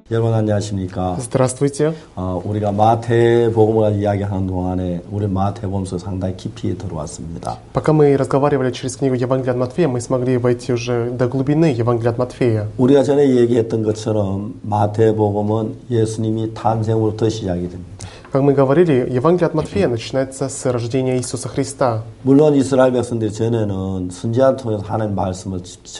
여러분 안녕하십니까? Здравствуйте. 우리가 마태복음을 이야기하는 동안에 우리 마태복음서 상당히 깊이 들어왔습니다. Пока мы разговаривали через книгу Евангелия от Матфея, мы смогли войти уже до глубины Евангелия от Матфея. 우리가 전에 얘기했던 것처럼 마태복음은 예수님이 탄생으로부터 시작이 됩니다. Как мы говорили, Евангелие от Матфея начинается с рождения Иисуса Христа. 물론 이스라엘 백성들이 전에는 선지자를 통해서 하나님의 말씀을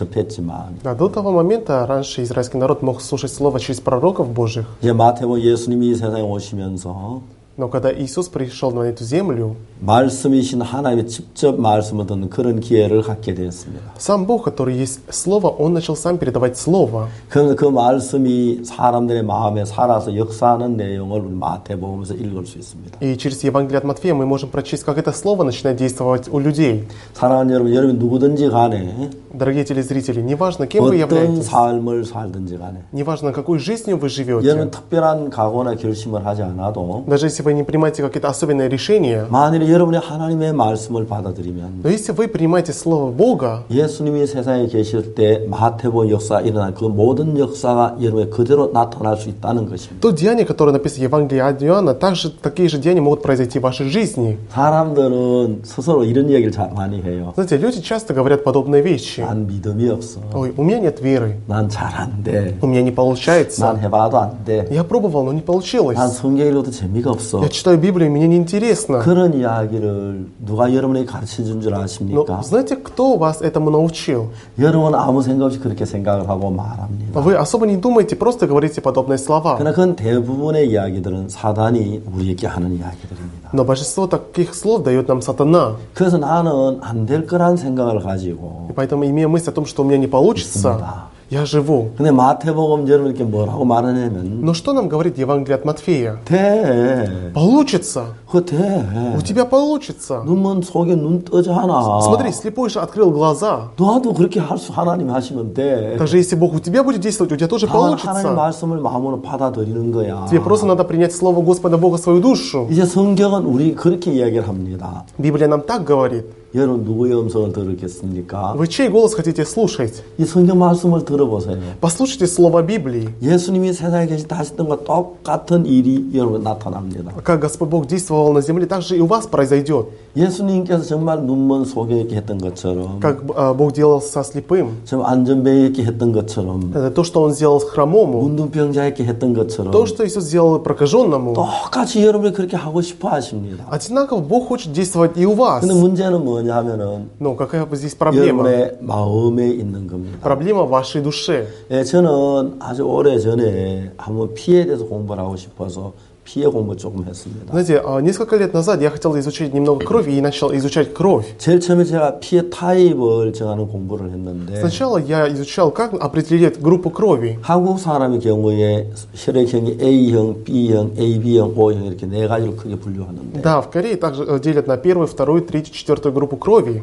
접했지만 Да, до того момента раньше израильский народ мог слушать слово через пророков Божьих. 이제 마태복음 예수님이 이 세상에 오시면서 Но когда Иисус пришел на эту землю, 말씀이신 하나님의 직접 말씀을 듣는 그런 기회를 갖게 되었습니다. сам Бог, который есть Слово, Он начал сам передавать Слово. 그래서 그 말씀이 사람들의 마음에 살아서 역사하는 내용을 우리 마태복음에서 읽을 수 있습니다. И через Евангелие от Матфея мы можем прочесть, как это Слово начинает действовать у людей. 사랑하는 여러분, 여러분이 누구든지 간에 Дорогие телезрители, неважно, кем вы 어떤 являетесь, 삶을 살든지 간에 неважно, какой жизнью вы живете, 여러분 특별한 각오나 결심을 하지 않아도 даже если вы не принимаете какие-то особенные решения, 만일 여러분이 하나님의 말씀을 받아들이면 но если вы принимаете Слово Бога, 예수님이 세상에 계실 때 마태복음 역사가 일어난 그 모든 역사가 여러분의 그대로 나타날 수 있다는 것입니다. то деяние, которое написано в Евангелии от Иоанна, также такие же деяния могут произойти в вашей жизни. 사람들은 스스로 이런 얘기를 잘 많이 해요. Знаете, люди часто говорят подобные вещи. 난 믿음이 없어. Ой, у меня нет веры, 난 잘 안 돼. у меня не 난 получается. 해봐도 안 돼. Я пробовал, но не получилось. 난 성경 읽어도 재미가 없어. Я читаю Библию, мне неинтересно. 그런 이야기를 누가 여러분에게 가르쳐준 줄 Но 아십니까? знаете, кто вас этому научил? 여러분은 아무 생각 없이 그렇게 생각을 하고 말합니다. Вы особо не думаете, просто говорите подобные слова. 그러나 그 대부분의 이야기들은 사단이 우리에게 하는 이야기들입니다. Но большинство таких слов дает нам сатана. 그래서 나는 안 될 거란 생각을 가지고 И поэтому, имея мысль о том, что у меня не получится, я живу. 근데 마태복음 여러분께 뭐라고 말하냐면 Но что нам говорит Евангелие от Матфея? 돼. Получится. 그거 돼. У тебя получится. 눈먼 속에 눈 뜨잖아. Смотри, слепой же открыл глаза. 너도 그렇게 할 수 하나님 하시면 돼. Также если Бог у тебя будет действовать, у тебя тоже 하나님 получится. 말씀을 마음으로 받아들이는 거야. Тебе просто надо принять Слово Господа Бога в свою душу. 이제 성경은 우리 그렇게 이야기를 합니다. Библия нам так говорит. 여러분 누구의 음성을 들었겠습니까? Вы чей голос хотите слушать? 이 성경 말씀을 들어보세요. Послушайте Слово Библии. 예수님이 세상에 계실 때 하셨던 것과 똑같은 일이 여러분 나타납니다. Как Господь Бог действовал на земле, так же и у вас произойдет. 예수님께서 정말 눈먼 소경에 있게 했던 것처럼 Как Бог делал со слепым. 좀 안전병에 있게 했던 것처럼 Это то, что Он сделал с хромому. 문둥병자에게 했던 것처럼 То, что Иисус сделал прокаженному. 똑같이 여러분이 그렇게 하고 싶어 하십니다. Одинаково Бог хочет действовать и у вас. 근데 문제는 뭐냐 하면은 Но какая здесь проблема? 여러분의 마음에 있는 겁니다. Проблема в вашей душе. 예, 저는 아주 오래 전에 한번 피에 대해서 공부를 하고 싶어서 피해 공부 조금 했습니다. Знаете, несколько лет назад я хотел изучить немного крови и начал изучать кровь. 제일 처음에 제가 피의 타입을 정하는 공부를 했는데 Сначала я изучал, как определить группу крови. 한국 사람의 경우에 혈액형이 A형, B형, AB형, O형 이렇게 네 가지로 크게 분류하는데 Да, в Корее также делят на первую, вторую, третью, четвертую группу крови.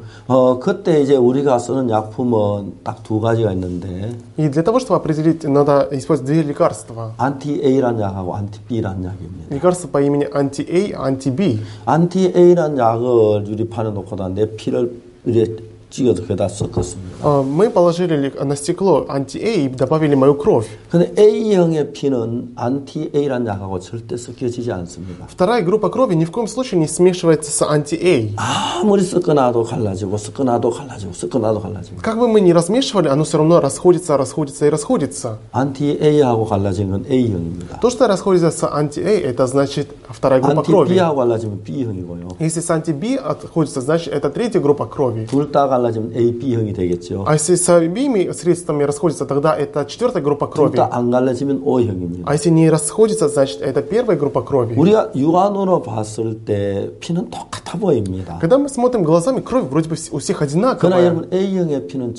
그때 이제 우리가 쓰는 약품은 딱 두 가지가 있는데 И для того, чтобы определить, надо использовать две лекарства. 안티-A라는 약하고 안티-B라는 약입니다. Лекарство по имени анти-A, анти-B. 안티-A라는 약을 유리판에 놓고다 내 피를 이렇게 찍어서 거기다 섞었습니다. Мы положили на стекло анти-A и добавили мою кровь. 근데 A형의 피는 안티-A라는 약하고 절대 섞여지지 않습니다. Вторая группа крови ни в коем случае не смешивается с анти-A. 아무리 섞어놔도 갈라지고 섞어놔도 갈라지고 섞어놔도 갈라지고 Как бы мы ни размешивали, оно все равно расходится, расходится и расходится. 안티-A하고 갈라진 건 A형입니다. То, что расходится с анти-A, это значит вторая группа крови. 안티-B하고 갈라지면 B형이고요. Если с анти-B отходится, значит это третья группа крови. 둘 다 갈라지면 A, B형이 되겠죠. А если с обеими средствами расходится, тогда это четвертая группа 둘 крови. 다 안 갈라지면 O형입니다. А если не расходится, значит это первая группа крови. 우리가 육안으로 봤을 때 피는 똑같아 보입니다. Когда мы смотрим глазами, кровь вроде бы у всех 그러나 одинаковая. 여러분 A형의 피는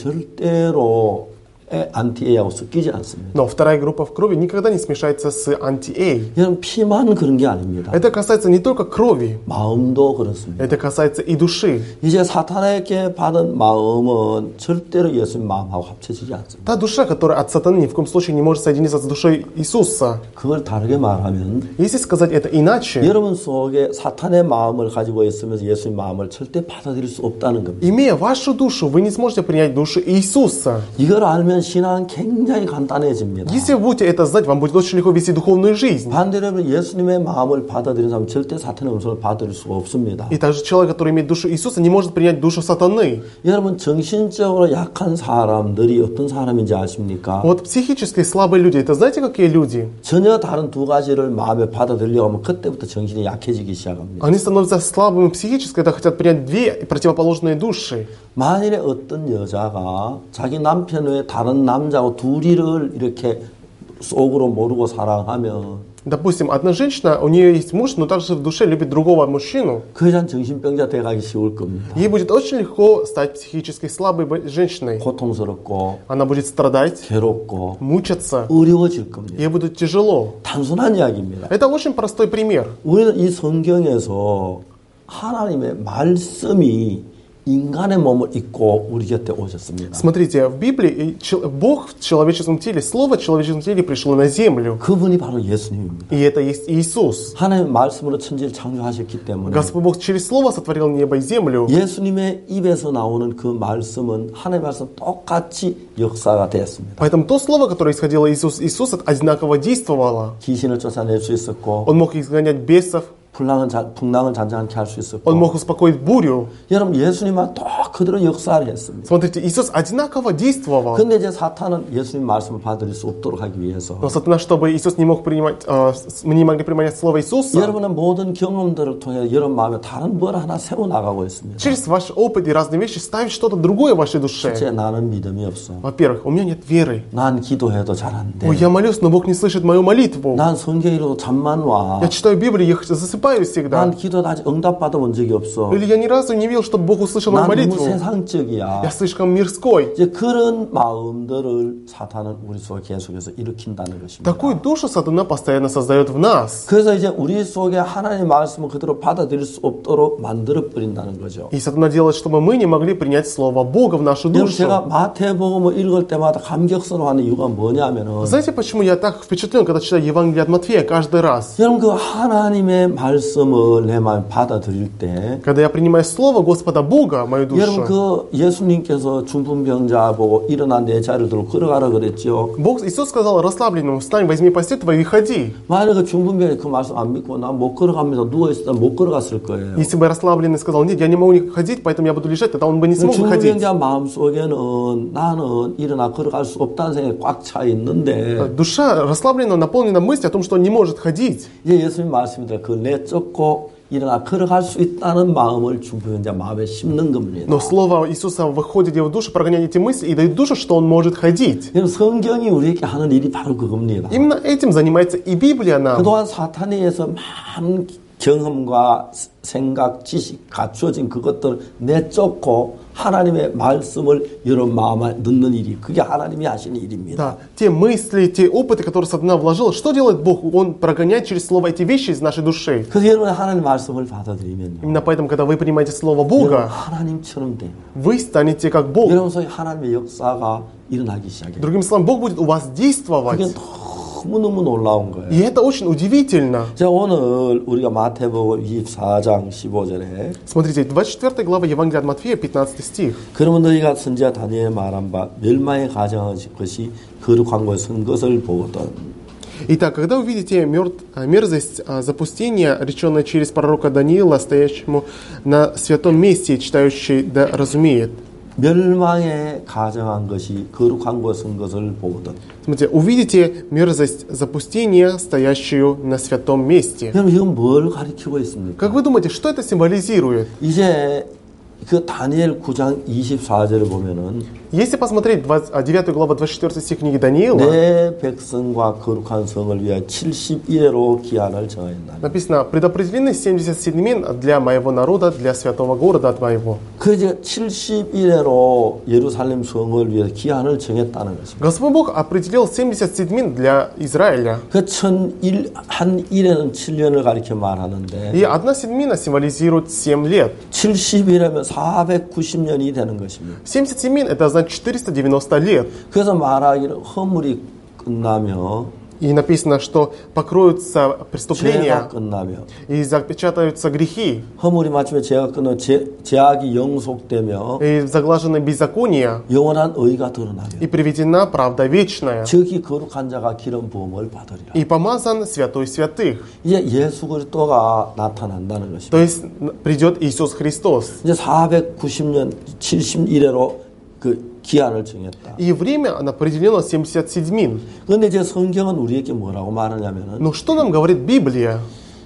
절대로 안티-A하고 섞이지 않습니다. Но вторая группа в крови никогда не смешается с анти-A. 여러분 피만 그런 게 아닙니다. Это касается не только крови, 마음도 그렇습니다. это касается и души. 이제 사탄에게 받은 마음은 절대로 예수님 마음하고 합쳐지지 않습니다. Та душа, которая от сатаны ни в коем случае не может соединиться с душой Иисуса. 그걸 다르게 말하면 Если сказать это иначе, 여러분 속에 사탄의 마음을 가지고 있으면서 예수님 마음을 절대 받아들일 수 없다는 겁니다. имея вашу душу, вы не сможете принять душу Иисуса. 이걸 알면 신앙은 굉장히 간단해집니다. Если вы будете это знать, вам будет очень легко вести духовную жизнь. 반대로 예수님의 마음을 받아들이는 사람은 절대 사탄의 음성을 받아들일 수가 없습니다. И также человек, который имеет душу Иисуса, не может принять душу сатаны. 여러분 정신적으로 약한 사람들이 어떤 사람인지 아십니까? Вот психически слабые люди, это знаете, какие люди? 전혀 다른 두 가지를 마음에 받아들이려고 하면 그때부터 정신이 약해지기 시작합니다. Они становятся слабыми психически, когда хотят принять две противоположные души. 만일에 어떤 여자가 자기 남편 외에 다른 남자하고 둘이를 이렇게 속으로 모르고 사랑하면 Допустим, одна женщина, у нее есть муж, но также в душе любит другого мужчину. 그 여자는 정신병자 돼가기 쉬울 겁니다. Ей будет очень легко стать психически слабой женщиной. 고통스럽고 Она будет страдать, 괴롭고 мучаться. 어려워질 겁니다. Ей будет тяжело. 단순한 이야기입니다. Это очень простой пример. 우리는 이 성경에서 하나님의 말씀이 인간의 몸을 입고 우리 곁에 오셨습니다. Смотрите, в Библии Бог в человеческом теле, Слово в человеческом теле пришло на землю. 그분이 바로 예수님입니다. И это есть Иисус. 하나님의 말씀으로 천지를 창조하셨기 때문에 Господь Бог через Слово сотворил небо и землю. 예수님의 입에서 나오는 그 말씀은 하나님의 말씀 똑같이 역사가 되었습니다. Поэтому то Слово, которое исходило из Иисуса, одинаково действовало. 귀신을 쫓아낼 수 있었고 Он мог изгонять бесов, 풍랑을 잔잔하게 할 수 Он 있었고 мог успокоить бурю. 여러분 예수님은 또 그대로 역사를 했습니다. Смотрите, Иисус одинаково действовал. 근데 이제 사탄은 예수님 말씀을 받아들일 수 없도록 하기 위해서 Но сатана, чтобы Иисус не мог принимать, мы не могли принимать Слово Иисуса, 여러분의 모든 경험들을 통해 여러분 마음에 다른 뭘 하나 세워나가고 있습니다. через ваш опыт и разные вещи ставить что-то другое в вашей душе. 첫째, 나는 믿음이 없어. Во-первых, у меня нет веры. 난 기도해도 잘 안 돼. Ой, я молюсь, но Бог не слышит мою молитву. 난 성경 읽어도 잠만 와. Я читаю Библию, я засыпаю всегда. 난 기도도 아직 응답받아 본 적이 없어. Или я ни разу не видел, чтобы Бог услышал мою 난 너무 молитву. 세상적이야. Я слишком мирской. 이제 그런 마음들을 사탄은 우리 속에 계속해서 일으킨다는 것입니다. Такую душу сатана постоянно создает в нас. 그래서 이제 우리 속에 하나님의 말씀을 그대로 받아들일 수 없도록 만들어 버린다는 거죠. И сатана делает, чтобы мы не могли принять Слово Бога в нашу 여러분 душу. 제가 마태복음을 읽을 때마다 감격스러워하는 이유가 뭐냐면은 Знаете, почему я так впечатлен, когда читаю Евангелие от Матфея каждый раз? 여러분 그 하나님의 말씀을 내 마음에 받아들일 때 Когда я принимаю Слово Господа Бога в мою 여러분 душу, 그 예수님께서 중풍병자 보고 일어나 내 자리를 들고 걸어가라 그랬죠. Бог, Иисус сказал расслабленному: встань, возьми постель твою и ходи. 만약에 그 중풍병이 그 말씀 안 믿고 난 못 걸어가면서 누워있었다면 못 걸어갔을 거예요. Если бы расслабленный сказал: нет, я не могу ходить, поэтому я буду лежать, тогда он бы не смог выходить. 중풍병자 마음속에는 나는 일어나 걸어갈 수 없다는 생각이 꽉 차 있는데 Душа расслаблена, наполнена мыслью о том, что он не может ходить. 이제 예수님 말씀입니다. 그 내쫓고 일어나 걸어갈 수 있다는 마음을 중풍병자 마음에 심는 겁니다. Но Слово Иисуса выходит в его душу, прогоняет эти мысли и дает душу, что он может ходить. 여러분 성경이 우리에게 하는 일이 바로 그겁니다. Именно этим занимается и Библия нам. 그동안 사탄에 의해서 많은 경험과 생각, 지식, 갖추어진 그것들을 내쫓고 하나님의 말씀을 여러분 마음에 넣는 일이 그게 하나님이 하시는 일입니다. Да, те мысли, те опыты, которые сатана вложил, что делает Бог? Он прогоняет через Слово эти вещи из нашей души. 그래서 여러분 하나님 말씀을 받아들이면요. Именно поэтому, когда вы принимаете Слово 여러분 Бога, 하나님처럼 돼요. вы станете как Бог. 여러분 속에 하나님의 역사가 일어나기 시작해요. Другими словами, Бог будет у вас 그게 действовать. 너무너무 놀라운 거예요. И это очень удивительно. 자, 오늘 우리가 마태복음 24장 15절에 Смотрите, 24 глава Евангелия от Матфея, 15 стих. 그러면 너희가 선지자 다니엘의 말한 바 멸망에 가정한 것이 거룩한 것을 쓴 것을 보거든. Итак, когда увидите мерзость запустения, реченная через пророка Даниила, стоящему на святом месте, читающий да разумеет. 멸망에 가정한 것이 거룩한 것을 쓴 것을 보거든. Смотрите, увидите мерзость запустения, стоящую на святом месте. 여러분 이건 뭘 가리키고 있습니까? Как вы думаете, что это символизирует? 이제 그 다니엘 9장 24절을 보면은 Если посмотреть 9 глава 24 стих книги Даниила, 내 백성과 거룩한 성을 위하여 70일로 기한을 정하였다. написано: предопределены 70 дней для моего народа, для святого города от моего. 그 이제 70일로 예루살렘 성을 위해 기한을 정했다는 것입니다. Господь Бог определил 70 дней для Израиля. 그 한 일에는 7년을 가리켜 말하는데 И одна седмина символизирует 7 лет. 70일이면 490년이 되는 것입니다. 70 седмин — это значит 490 лет. 그래서 말하기를 허물이 끝나며 И написано, что покроются 죄가 преступления 끝나며 и запечатаются грехи, 허물이 맞추며 죄가 끝나며 죄악이 영속되며 и заглажены беззакония, 영원한 의가 드러나며 и приведена правда вечная, 즉이 거룩한 자가 기름 부음을 받으리라. и помазан святой святых. 이제 예수 그리스도가 나타난다는 것입니다. То есть придет Иисус Христос. 이제 490년 71회로 그 기한을 정했다. И время определено 77. 그런데 이제 성경은 우리에게 뭐라고 말하냐면은 Но что нам говорит Библия?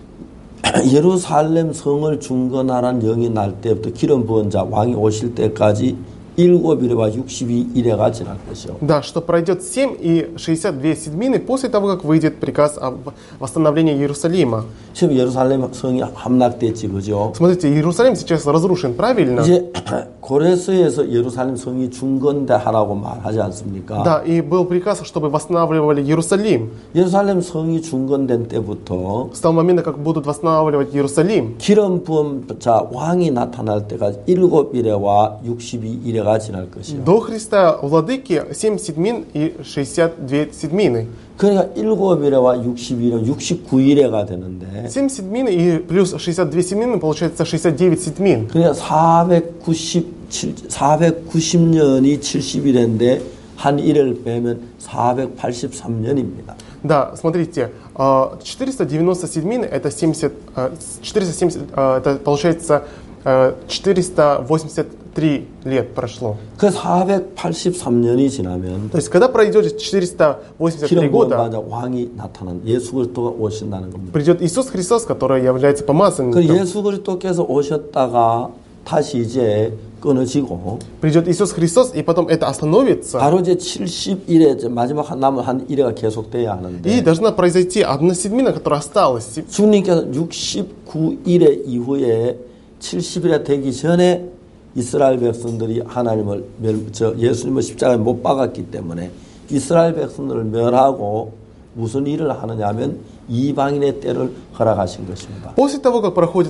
예루살렘 성을 중건하라는 영이 날 때부터 기름 부은 자 왕이 오실 때까지 7일과 62일에가 지날 것이요. Да, что пройдет 7 и 62 седмины после того, как выйдет приказ о восстановлении Иерусалима. 지금 예루살렘 성이 함락됐지, 그죠? Смотрите, Иерусалим сейчас разрушен, правильно? 이제 고레스에서 예루살렘 성이 중건되하라고 말하지 않습니까? Да, и был приказ, чтобы восстанавливали Иерусалим. 예루살렘 성이 중건된 때부터 С того момента, как будут восстанавливать Иерусалим, 기름 부은 자 왕이 나타날 때까지 7일과 62일에가 지날 것이요. до Христа Владыки 7 седмин и 62 седмины. 그러니까 7일과 62일은 69일에가 되는데 7 седмин и плюс 62 седмины получается 69 седмин. 그러니까 490년이 70일인데 한 일을 빼면 483년입니다. Да, смотрите, 490 седмин это 70, 470, это получается 483 лет прошло. 그 483년이 지나면 То есть, когда пройдет 483 기름 부은 года, 자 왕이 나타난 예수 그리스도가 오신다는 겁니다. придет Иисус Христос, который является 그 помазанником. 예수 그리스도께서 오셨다가 다시 이제 끊어지고 Придет Иисус Христос, и потом это остановится. 바로 이제 70일에 마지막 남은 한 일회가 계속돼야 И 하는데 должна произойти одна седмина, которая осталась. 주님께서 69일의 이후에 70일에 되기 전에 이스라엘 백성들이 하나님을 예수님을 십자가에 못 박았기 때문에 이스라엘 백성들을 멸하고 무슨 일을 하느냐 하면 이방인의 때를 허락하신 것입니다. После того, как проходит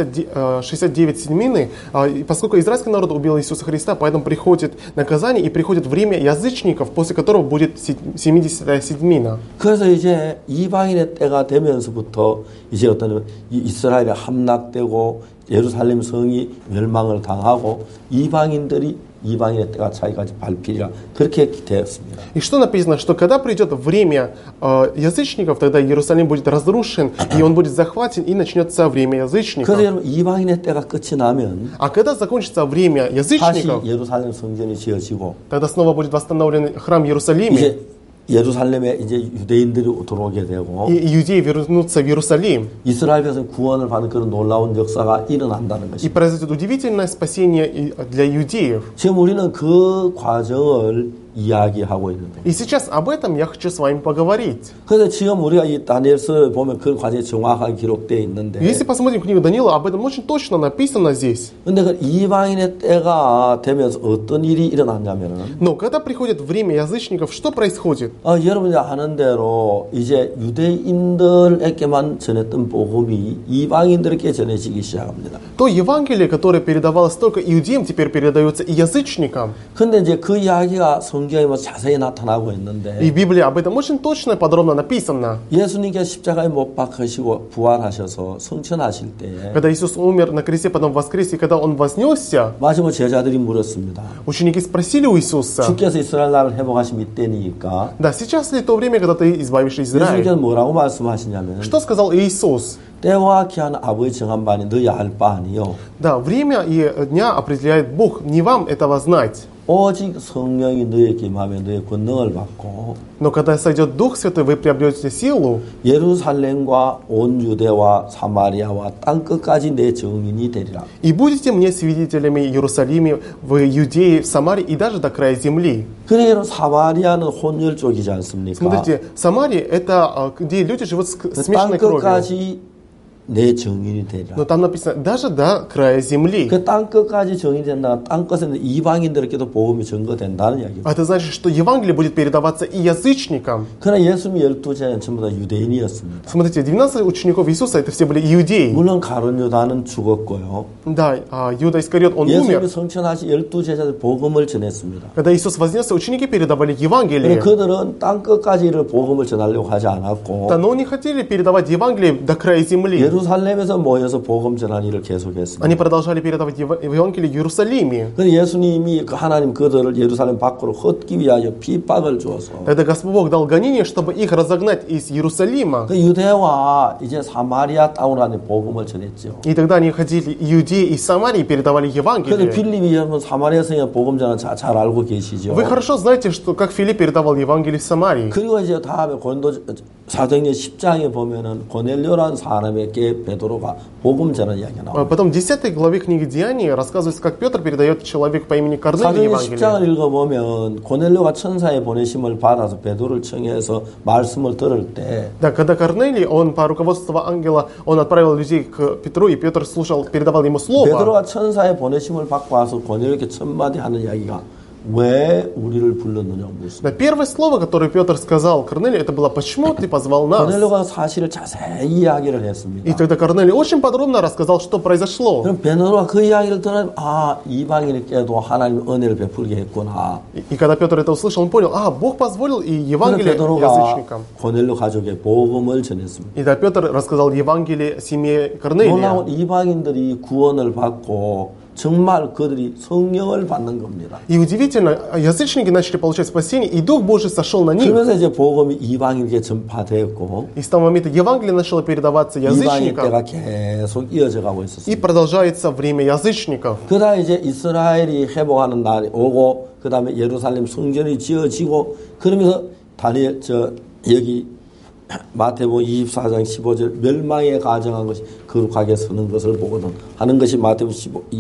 69 седмины, поскольку израильский народ убил Иисуса Христа, поэтому приходит наказание и приходит время язычников, после которого будет 70-я седмина. 그래서 이제 이방인의 때가 되면서부터 이제 어떤 이스라엘이 함락되고 예루살렘 성이 멸망을 당하고 이방인의 때가 자기까지 밟히리라 그렇게 되었습니다. И что написано, что когда придет время язычников, тогда Иерусалим будет разрушен, и он будет захвачен, и начнется время 그래서 язычников. 여러분 이방인의 때가 끝이 나면 А когда закончится время 다시 язычников, 예루살렘 성전이 지어지고 тогда снова будет восстановлен храм Иерусалима, 이제 예루살렘에 이제 유대인들이 들어오게 되고 и иудеи вернутся в Иерусалим. 이스라엘 백성 구원을 받는 그런 놀라운 역사가 일어난다는 И 것입니다. произойдет удивительное спасение для иудеев. 지금 우리는 그 과정을 이야기하고 있는 겁니다. И сейчас об этом я хочу с вами поговорить. 그래서 지금 우리가 이 다니엘서를 보면 그 과정이 정확하게 기록되어 있는데 Если посмотрим книгу Даниила, об этом очень точно написано здесь. 근데 그 이방인의 때가 되면서 어떤 일이 일어났냐면은 Но когда приходит время язычников, что происходит? 여러분이 아는 대로 이제 유대인들에게만 전했던 복음이 이방인들에게 전해지기 시작합니다. То Евангелие, которое передавалось только иудеям, теперь передается и язычникам. 근데 이제 그 이야기가 성경에 뭐 자세히 나타나고 있는데 И в Библии об этом очень точно и подробно написано. 예수님께서 십자가에 못 박히시고 부활하셔서 성천하실 때에 Когда Иисус умер на кресте, потом воскрес, и когда Он вознесся, 마지막 제자들이 물었습니다. ученики спросили у Иисуса, 주께서 이스라엘 나라를 회복하시면 이때니까 да, сейчас ли то время, когда ты избавишь Израиль? 예수님께서 뭐라고 말씀하시냐면 Что сказал Иисус? 때와 기한 아버지 정한 바니 너희 알 바 아니요 Да, время и дня определяет Бог, не вам этого знать. 오직 성령이 너에게 임하면 너의 권능을 받고 Но когда сойдет Дух Святой, вы приобретете силу, 예루살렘과 온 유대와 사마리아와 땅 끝까지 내 증인이 되리라. и будете мне свидетелями в Иерусалиме, в Иудее, в Самаре и даже до края земли. 그래요 사마리아는 혼혈 쪽이지 않습니까? Смотрите, Самария это где люди живут с 땅 смешанной кровью. 끝까지 내 정인이 되리라. Но там написано, даже до края земли. 그 땅 끝까지 정인이 된다. 땅 끝에는 이방인들에게도 복음이 전거된다는 이야기입니다. Это значит, что Евангелие будет передаваться и язычникам. 그러나 예수님 12제자는 전부 다 유대인이었습니다. Смотрите, 12 учеников Иисуса, это все были иудеи. 물론 가룟 유다는 죽었고요. Да, Иуда Искариот, он 예수님이 умер. 성천하시 12제자들 복음을 전했습니다. Когда Иисус вознесся, ученики передавали Евангелие. 그들은 땅 끝까지 복음을 전하려고 하지 않았고 Да, но не хотели передавать Евангелие до края земли. 예루살렘에서 모여서 복음 전하는 일을 계속했습니다. Они продолжали передавать Евангелие в Иерусалиме. 그래서 예수님이 하나님 그들을 예루살렘 밖으로 헛기 위하여 핍박을 주어서 Тогда Господь Бог дал гонение, чтобы их разогнать из Иерусалима. 그 유대와 이제 사마리아 땅으로 하는 복음을 전했죠. И тогда они ходили Иудеи и Самарии и передавали 그래서 Евангелие. 빌립이 여러분 사마리아성의 복음 전하는 잘 알고 계시죠. Вы хорошо знаете, что как Филипп передавал Евангелие в Самарии. 그리고 이제 다음에 고린도 사도행전 10장에 보면은 고넬료라는 사람에게 베드로가 복음 전하는 이야기가 나와요. Потом в 10 главе книги Деяний рассказывается, как Петр передает человеку по имени Корнелий 사도행전 Евангелие. 10장을 읽어보면 고넬료가 천사의 보내심을 받아서 베드로를 청해서 말씀을 들을 때 Да, когда Корнелий, он по руководству ангела, он отправил людей к Петру, и Петр слушал, передавал ему слово. 베드로가 천사의 보내심을 받고 와서 고넬료에게 첫마디 하는 이야기가 왜 우리를 불렀느냐고 묻습니다. Да, первое слово, которое Петр сказал Корнелию, это было «Почему ты позвал нас?» 고넬료가 사실을 자세히 이야기를 했습니다. И тогда Корнелий очень подробно рассказал, что произошло. 그럼 베드로가 그 이야기를 들으면 이방인에게도 하나님 은혜를 베풀게 했구나. И когда Петр это услышал, он понял, Бог позволил и 그래서 Евангелие 베드로가 язычникам. 고넬료 가족의 복음을 전했습니다. И да, Петр рассказал Евангелие семье Корнелия. 놀라운 이방인들이 구원을 받고 정말 그들이 성령을 받는 겁니다. И удивительно, язычники начали получать спасение, и Дух Божий сошел на них. 그러면서 이제 복음이 이방인에게 전파되었고 И с того момента Евангелие начало передаваться 이방인 язычникам. 때가 계속 이어져 가고 И 있었습니다. продолжается время язычников. 그다음 이제 이스라엘이 회복하는 날이 오고 그다음에 예루살렘 성전이 지어지고 그러면서 여기 마태복음 24장 15절 멸망에 가정한 것이 거룩하게 서는 것을 보거든 하는 것이 마태복음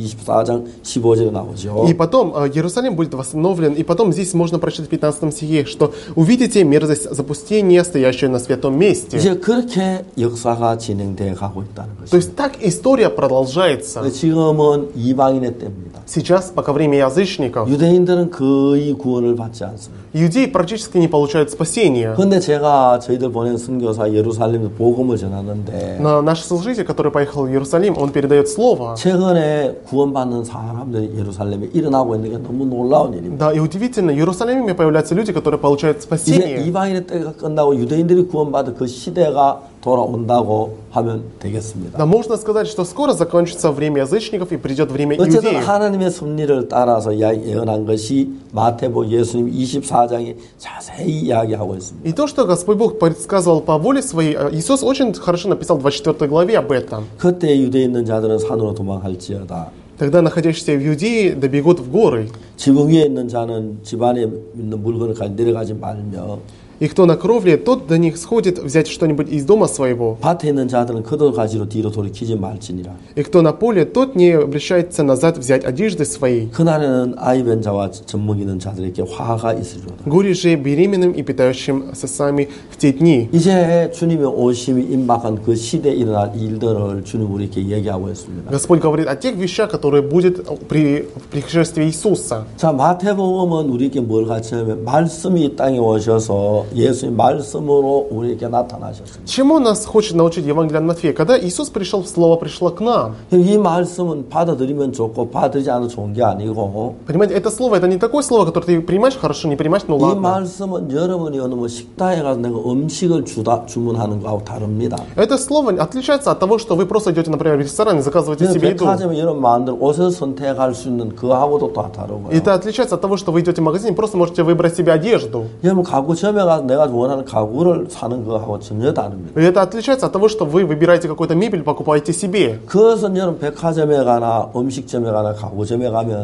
24장 15절에 나오죠. И потом Иерусалим будет восстановлен. И потом здесь можно прочитать в 15 стихе, что увидите мерзость запустения, стоящую на святом месте. 이제 그렇게 역사가 진행돼 가고 있다는 То 것입니다. есть так история продолжается. 지금은 이방인의 때입니다. Сейчас, пока время язычников, 유대인들은 거의 구원을 받지 않습니다. иудеи практически не получают спасения. 그런데 제가 저희들 보낸 선교사 예루살렘에서 복음을 전하는데 Но наш служитель, который поехал в Иерусалим, он передает слово. 최근에 구원받는 사람들이 예루살렘에 일어나고 있는 게 너무 놀라운 일입니다. Да, и удивительно, в Иерусалиме появляются люди, которые получают 이제 спасение. 이방인의 때가 끝나고 유대인들이 구원받은 그 시대가 돌아온다고 하면 되겠습니다. Да, можно сказать, что скоро закончится время язычников и придет время 어쨌든 иудеев. 하나님의 섭리를 따라서 예언한 것이 마태복음 예수님 24장에 자세히 이야기하고 있습니다. И то, что Господь Бог предсказывал по воле своей, Иисус очень хорошо написал в 24 главе об этом. 그때 유대에 있는 자들은 산으로 도망할지어다. Тогда находящиеся в Иудее добегут в горы. 지붕 위에 있는 자는 집 안에 있는 물건을 내려가지 말며 И кто на кровле, тот до них сходит взять что-нибудь из дома своего. 밭에 있는 자들은 겉옷가지로 뒤로 돌이키지 말지니라. И кто на поле, тот не обращается назад взять одежды своей. 그날에는 아이 뵌 자와 젖먹이 있는 자들에게 화가 있으리로다. Горе же беременным и питающим сосами в те дни. 이제 주님의 오심이 임박한 그 시대에 일어날 일들을 주님 우리에게 얘기하고 있습니다. Господь говорит о тех вещах, которые будут при пришествии Иисуса. 자, 마태복음은 우리에게 뭘 가르치냐면 말씀이 이 땅에 오셔서 예수의 말씀으로 우리에게 나타나셨습니다. Чему нас хочет научить Евангелие от Матфея? Когда Иисус пришел, Слово пришло к нам. 이 말씀은 받아들이면 좋고 받아들이지 않아도 좋은 게 아니고 Понимаете, это слово, это не такое слово, которое ты принимаешь хорошо, не принимаешь, ну 이 ладно. 말씀은 여러분이 어느 뭐 식당에 가서 내가 음식을 주문하는 거하고 다릅니다. Это слово отличается от того, что вы просто идете, например, в ресторан и заказываете себе еду. 백화점에 여러분 마음대로 옷을 선택할 수 있는 그하고도 또 다르고요. Это отличается от того, что вы идете в магазин и просто можете выбрать себе одежду. 여러분 가구점에 가서 내가 원하는 가구를 사는 거하고 전혀 다릅니다. И это отличается от того, что вы выбираете какую-то мебель, покупаете себе. 그것은 여러분 백화점에 가나 음식점에 가나 가구점에 가면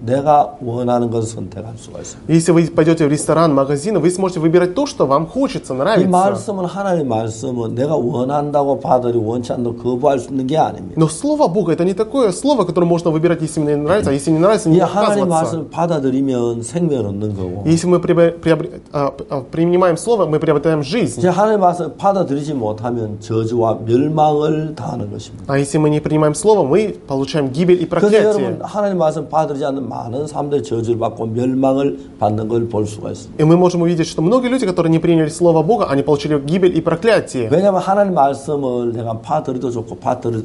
내가 원하는 것을 선택할 수가 있습니다. Если вы пойдете в ресторан, магазин, вы сможете выбирать то, что вам хочется, 이 нравится. 말씀은 하나님의 말씀은 내가 원한다고 받아들이고 원치 않다고 거부할 수 있는 게 아닙니다. Но Слово Бога это не такое слово, которое можно выбирать, если мне нравится, а если не нравится, 이 не 하나님의 отказываться. 말씀을 받아들이면 생명을 얻는 거고 Если мы принимаем Слово, мы приобретаем жизнь. 이제 하나님의 말씀을 받아들이지 못하면 저주와 멸망을 당하는 것입니다. А если мы не принимаем Слово, мы получаем гибель и 그래서 проклятие. 여러분 하나님의 말씀을 받아들이지 않는 많은 사람들이 저주를 받고 멸망을 받는 걸 볼 수가 있습니다. И мы можем увидеть, что многие люди, которые не приняли Слово Бога, они получили гибель и проклятие. 왜냐하면 하나님의 말씀을 내가 받아들여도 좋고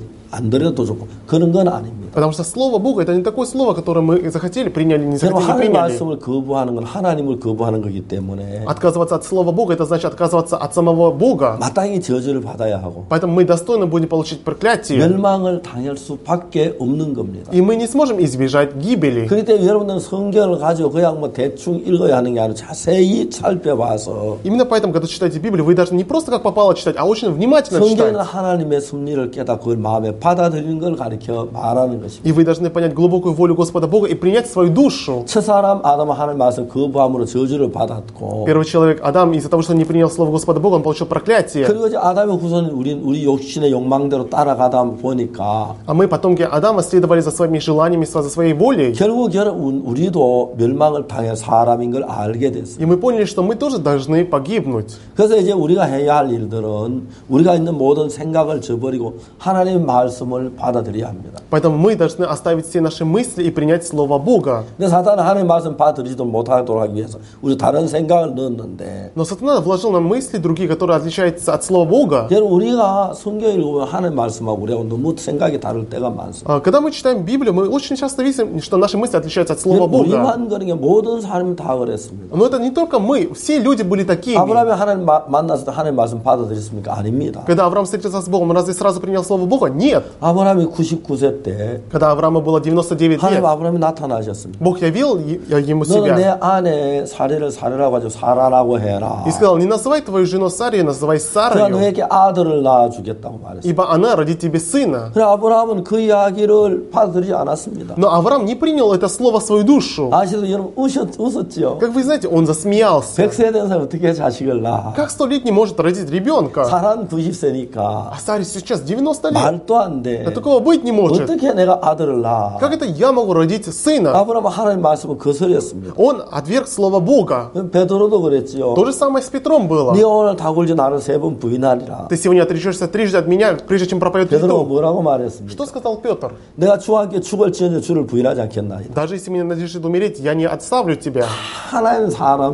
안 들여도 좋고 그런 건 아닙니다. Потому что Слово Бога это не такое слово, которое мы захотели, приняли, не захотели, не 하나님의 приняли. 말씀을 거부하는 건 하나님을 거부하는 거기 때문에 Отказываться от Слова Бога, это значит отказываться от самого Бога. 마땅히 저주를 받아야 하고 Поэтому мы достойно будем получить проклятие. 멸망을 당할 수밖에 없는 겁니다. И мы не сможем избежать гибели. 그렇기 때문에 여러분들은 성경을 가지고 그냥 뭐 대충 읽어야 하는 게 아니라 자세히 살펴봐서 Именно поэтому, когда читаете Библию, вы должны не просто как попало читать, а очень внимательно 성경은 читать. 하나님의 섭리를 깨닫고 그걸 마음에 받아들이는 걸 가르쳐 말하는 것입니다. И вы должны понять глубокую волю Господа Бога и принять свою душу. 첫사람 아담은 하나님의 말씀 거부함으로 저주를 받았고 Первый человек, Адам, из-за того, что он не принял Слово Господа Бога, он получил проклятие. 그리고 이제 아담의 후손인 우리 욕심의 욕망대로 따라가다 보니까 А мы, потомки Адама, следовали за своими желаниями, за своей волей. 결국 여러분 우리도 멸망을 당할 사람인 걸 알게 됐어요. И мы поняли, что мы тоже должны погибнуть. 그래서 이제 우리가 해야 할 일들은 우리가 있는 모든 생각을 저버리고 하나님의 말씀을 받아들여야 합니다. Поэтому мы должны оставить все наши мысли и принять Слово Бога. 근데 사탄은 하나님의 말씀 받아들이지도 못하도록 하기 위해서 우리 다른 생각을 넣었는데 Но Сатана вложил нам мысли другие, которые отличаются от Слова Бога. 여러분 우리가 성경 읽으면 하나님의 말씀하고 우리하고 너무 생각이 다를 때가 많습니다. Когда мы читаем Библию, мы очень часто видим, что наши мысли отличаются от Слова Бога. 우리만 그런 게 모든 사람이 다 그랬습니다. Но это не только мы, все люди были такими. 아브라함이 하나님 만났을 때 하나님의 말씀 받아들였습니까? 아닙니다. Когда Авраам встретился с Богом, он разве сразу принял Слово Бога? Нет. 아브라함이 99세 때 Когда Аврааму было 99 하나님 лет, 아브라함이 나타나셨습니다. Бог явил ему 너는 내 себя 아내 사례를 사례라고 하죠. 사라라고 해라. и сказал: не называй твою жену Сарию, называй 그가 Сарою, 너에게 아들을 낳아주겠다고 말했습니다. ибо она родит тебе сына. 그래 아브라함은 그 이야기를 받아들이지 않았습니다. Но Авраам не принял это слово в свою душу. 아시도 여러분 웃었죠. Как вы знаете, он засмеялся. 100세 된 사람이 어떻게 자식을 낳아? Как 100-летний может родить ребенка? 사라는 90세니까 А Саре сейчас 90 лет. 말도 안 돼. Да такого быть не может. 어떻게 내가 아들을 낳아? Как это я могу родить сына? 아브라함은 하나님 말씀을 거스렸습니다. Он отверг слово Бога. 베드로도 그랬죠. То же самое с Петром было. 네 오늘 다굴지 나를 3번 부인하리라. Ты сегодня отречешься трижды от меня, прежде чем пропоет 베드로가 Петру. 뭐라고 말했습니까? Что сказал Петр? 내가 주와 함께 죽을지언정 주를 부인하지 않겠나이다. Даже если мне надлежит умереть, я не отставлю тебя. 하나님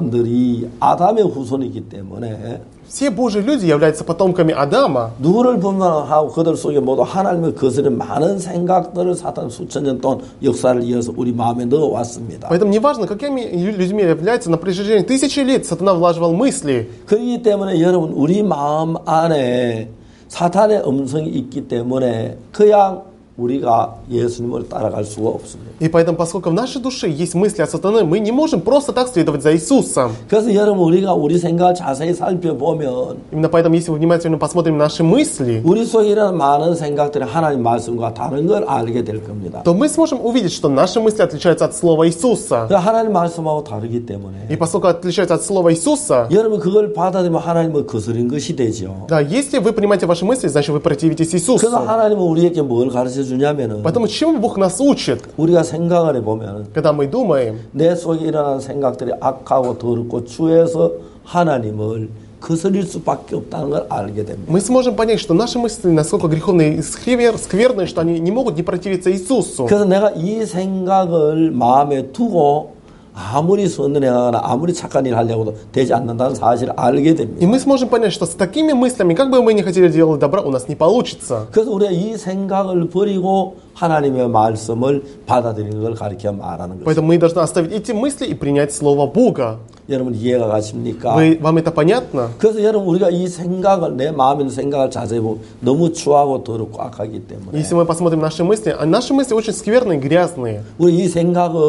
사람들이 아담의 후손이기 때문에 Все Божьи люди являются потомками Адама. 누구를 분별하고 그들 속에 모두 하나님을 거스르는 많은 생각들을 사탄 수천 년 동안 역사를 이어서 우리 마음에 넣어왔습니다. Поэтому неважно, какими людьми являются, на протяжении тысячи лет Сатана влаживал мысли. 그렇기 때문에 여러분 우리 마음 안에 사탄의 음성이 있기 때문에 그냥 우리가 예수님을 따라갈 수가 없습니다. И поэтому, поскольку в нашей душе есть мысли от сатаны, мы не можем просто так следовать за Иисусом. 그래서 여러분 우리가 우리 생각을 자세히 살펴보면 Именно поэтому, если мы внимательно посмотрим наши мысли, 우리 속에 일어나는 많은 생각들이 하나님 말씀과 다른 걸 알게 될 겁니다. то мы сможем увидеть, что наши мысли отличаются от Слова Иисуса. 하나님 말씀하고 다르기 때문에 И поскольку отличаются от Слова Иисуса, 여러분 그걸 받아들이면 하나님을 거스린 것이 되죠. да, если вы принимаете ваши мысли, значит вы противитесь 그래서 Иисусу. 하나님은 우리에게 뭘 가르쳐 주냐면은 Поэтому чему Бог нас учит? 우리가 생각을 해보면 Когда мы думаем, 내 속에 일어나는 생각들이 악하고 더럽고 주에서 하나님을 거스릴 수밖에 없다는 걸 알게 됩니다. мы сможем понять, что наши мысли насколько греховные и скверные, что они не могут не противиться Иисусу. 그래서 내가 이 생각을 마음에 두고 아무리 선을 행하거나 아무리 착한 일을 하려고도 되지 않는다는 사실을 알게 됩니다. И мы сможем понять, что с такими мыслями, как бы мы ни хотели делать добра, у нас не получится. 그래서 우리가 이 생각을 버리고 하나님의 말씀을 받아들이는 걸 가르쳐 말하는 것입니다. Поэтому мы должны оставить эти мысли и принять Слово Бога. 여러분 이해가 가십니까? Вам это понятно? 그래서 여러분 우리가 이 생각을 내 마음에 있는 생각을 자세히 보면 너무 추하고 더럽고 악하기 때문에 Если мы посмотрим наши мысли очень скверные, грязные. 우리 이 생각을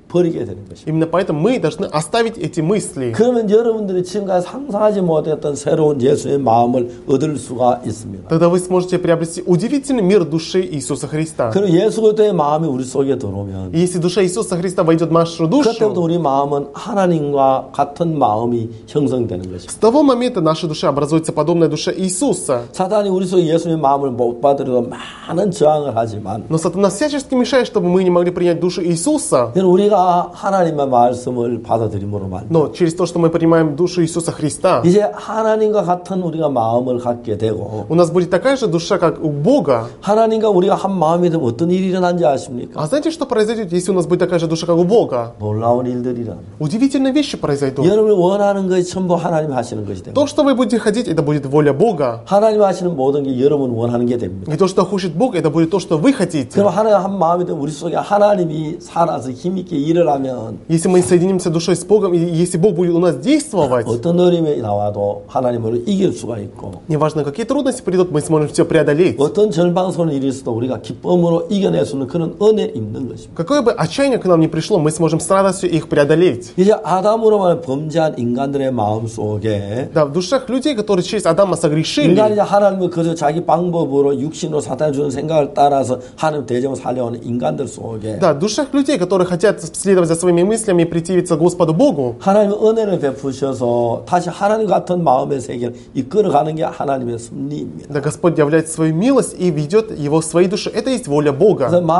버리게 되는 것입니다. Именно поэтому мы должны оставить эти мысли. 그러면 여러분들이 지금까지 상상하지 못했던 새로운 예수의 마음을 얻을 수가 있습니다. Тогда вы сможете приобрести удивительный мир души Иисуса Христа. 그리고 예수 그리스도의 마음이 우리 속에 들어오면 И если душа Иисуса Христа войдет в нашу 그때부터 душу, 우리 마음은 하나님과 같은 마음이 형성되는 것입니다. с того момента наша душа образуется подобная душе Иисуса. 사단이 우리 속에 예수님의 마음을 못 받으려고 많은 저항을 하지만 Но сатана всячески мешает, чтобы мы не могли принять душу Иисуса. 우리가 하나님의 말씀을 받아들임으로 말이죠. Но через то, что мы принимаем душу Иисуса Христа, 이제 하나님과 같은 우리가 마음을 갖게 되고 у нас будет такая же душа, как у Бога. 하나님과 우리가 한 마음이 되면 어떤 일이 일어난지 아십니까? А знаете, что произойдет, если у нас будет такая же душа, как у Бога? 놀라운 일들이라. Удивительные вещи произойдут. 여러분이 원하는 것이 전부 하나님 하시는 것이 됩니다. То, что вы будете хотеть, это будет воля Бога. 하나님 하시는 모든 게 여러분 원하는 게 됩니다. И то, что хочет Бог, это будет то, что вы хотите. 그럼 하나님 한 마음이 되면 우리 속에 하나님이 살아서 힘있게 일을 하면 Если мы соединимся душой с Богом, и если Бог будет у нас действовать, 어떤 어려움이 나와도 하나님으로 이길 수가 있고 неважно, какие трудности придут, мы сможем все преодолеть. 어떤 절망스러운 일이 있어도 우리가 기쁨으로 이겨낼 수 있는 그런 은혜 있는 것입니다. Какое бы отчаяние к нам ни пришло, мы сможем с радостью их преодолеть. 이제 아담으로만 범죄한 인간들의 마음 속에 Да, в душах людей, которые через Адама 인간이 согрешили, 이제 하나님을 그저 자기 방법으로 육신으로 사탄이 주는 생각을 따라서 하나님 대적을 살려오는 인간들 속에 да, в душах людей, которые хотят следовать за своими мыслями и противиться Господу Богу, 하나님의 은혜를 베푸셔서 다시 하나님 같은 마음의 세계를 이끌어가는 게 하나님의 섭리입니다. да, Господь являет свою милость и ведет его в своей душе. Это есть воля 그래서 Бога.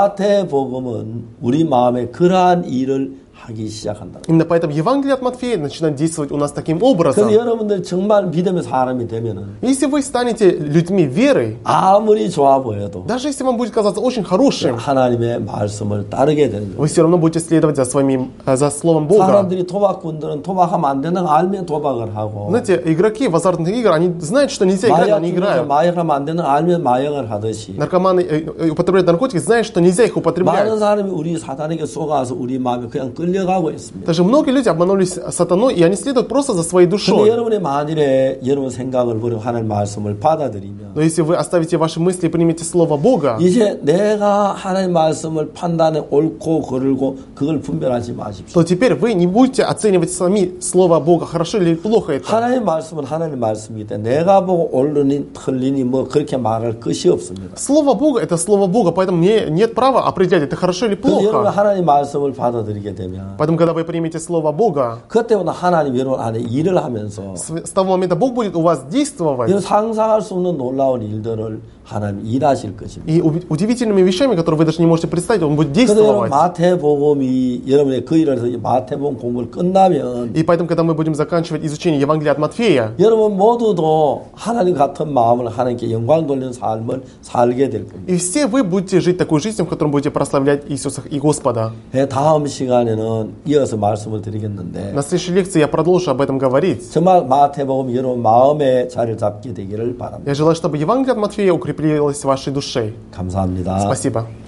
마태복음은 우리 마음에 그러한 일을 하기 시작한다. Именно поэтому Евангелие от Матфея начинает действовать у нас таким 그래서 образом. 여러분들 정말 믿음의 사람이 되면은 Если вы станете людьми веры, 아무리 좋아 보여도 даже если вам будет казаться очень хорошим, 하나님의 말씀을 따르게 되는 거예요. вы все равно будете следовать за Словом Бога. 사람들이 도박꾼들은 도박하면 안 되는 거 알면 도박을 하고 Знаете, игроки в азартных играх, они знают, что нельзя играть, но они играют. 마약하면 안 되는 거 알면 마약을 하듯이 Наркоманы употребляют наркотики, знают, что нельзя их 많은 употреблять. 사람이 우리 사단에게 속아서 우리 마음이 그냥 끌려가고 있습니다. Даже многие люди обманулись сатаной, и они следуют просто за своей 근데 душой. 여러분의 만일에 여러분 생각을 버리고 하나님의 말씀을 받아들이면 Но если вы оставите ваши мысли и примете Слово Бога, 이제 내가 하나님의 말씀을 판단해 옳고 그르고 그걸 분별하지 마십시오. то теперь вы не будете оценивать сами Слово Бога, хорошо или плохо это. 하나님의 말씀은 하나님의 말씀이기 때문에 내가 보고 옳으니 틀리니 뭐 그렇게 말할 것이 없습니다. Слово Бога – это Слово Бога, поэтому мне нет права определять, это хорошо или 그래서 여러분 плохо. 하나님의 말씀을 받아들이게 되면 Поэтому, когда вы примете Слово Бога, 그때부터 하나님 여러분 안에 일을 하면서 с того момента Бог будет у вас действовать. 여러분 상상할 수 없는 놀라운 일들을 하나님 일하실 것입니다. И удивительными вещами, которые вы даже не можете представить, Он будет 그래서 여러분 действовать. 마태복음이 여러분의 그 일을 해서 마태복음 공부를 끝나면 И поэтому, когда мы будем заканчивать изучение Евангелия от Матфея, 여러분 모두도 하나님 같은 마음을 하나님께 영광 돌리는 삶을 살게 될 겁니다. и все вы будете жить такой жизнью, в которой будете прославлять Иисуса и Господа. 다음 시간에는 이어서 말씀을 드리겠는데 На следующей лекции я продолжу об этом говорить. 정말 마태복음 여러분 마음에 자리를 잡게 되기를 바랍니다. Я желаю, чтобы Евангелие от Матфея укреплилось в вашей душе. 감사합니다. Спасибо.